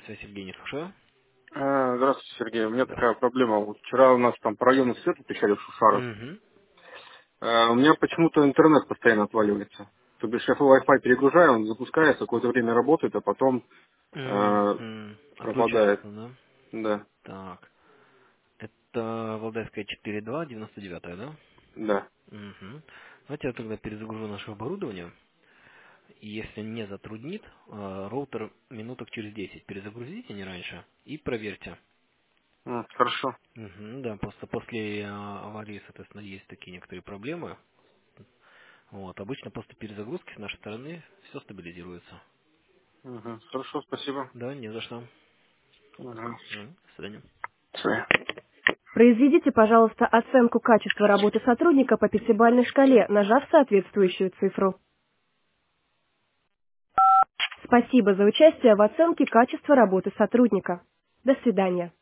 связь, Сергей, не слушаю. Здравствуйте, Сергей. У меня такая Здравствуйте. проблема. Вот вчера у нас там по району свет отвечали в Шушарах. Угу. У меня почему-то интернет постоянно отваливается. То бишь я Wi-Fi перегружаю, он запускается, какое-то время работает, а потом пропадает. Отключается, да? Да, Так. Это Валдайская 4.2, 99, да? да. Угу. Давайте я тогда перезагружу наше оборудование. И если не затруднит, роутер минуток через 10 перезагрузите, не раньше, и проверьте. Хорошо. Угу, да, просто после аварии, соответственно, есть такие некоторые проблемы. Вот, обычно после перезагрузки с нашей стороны все стабилизируется. Хорошо, спасибо. Да, не за что. Ага. До свидания. Всё. Произведите, пожалуйста, оценку качества работы сотрудника по пятибалльной шкале, нажав соответствующую цифру. Спасибо за участие в оценке качества работы сотрудника. До свидания.